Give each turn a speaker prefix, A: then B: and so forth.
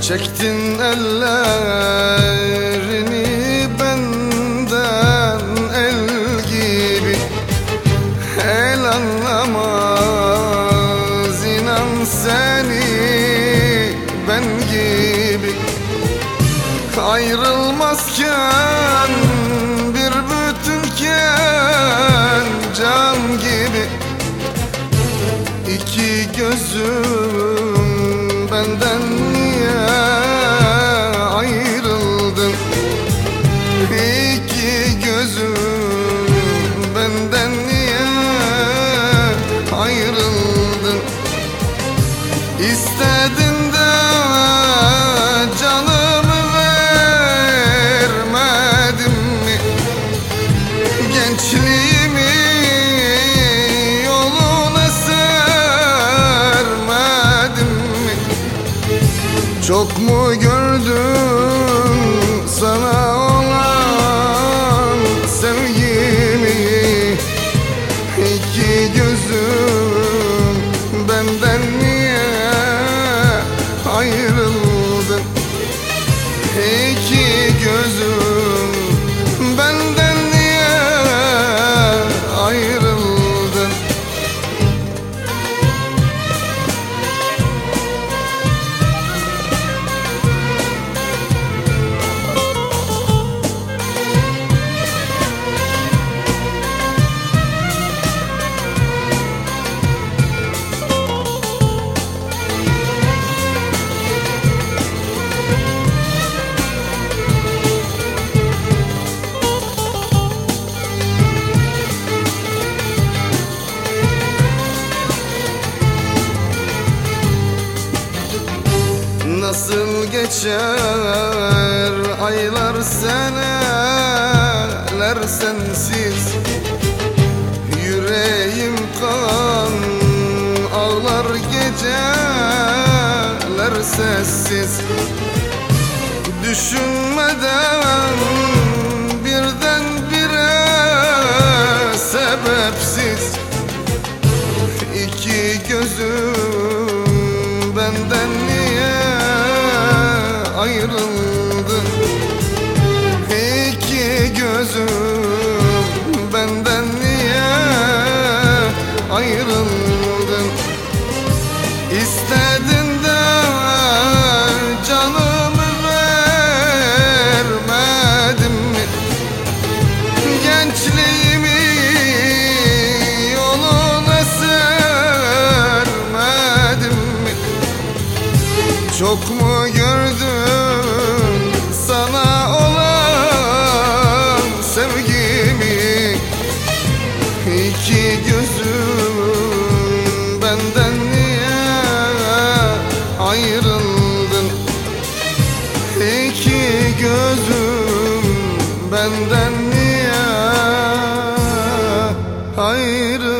A: Çektin ellerini benden el gibi. El anlamaz inan seni ben gibi. Ayrılmazken bir bütünken can gibi. İki gözüm benden niye ayrıldın? İki gözüm benden niye ayrıldın? İstedin de canımı vermedim mi? Gençliğimi yoluna sermedim mi? Çok mu gördün sana olan sevgimi? İki gözüm benden niye ayrıldın? İki gözüm benden niye ayrıldın? Nasıl geçer aylar seneler sensiz? Yüreğim kan ağlar geceler sessiz. Düşünmeden birdenbire sebepsiz. İki gözüm benden niye ayrıldın? İki gözüm benden niye ayrıldın? İstedin de canımı vermedim mi? Gençliğimi yoluna sermedim mi? Çok mu gördün sana olan sevgimi? İki gözüm benden niye ayrıldın? İki gözüm benden niye ayrıldın?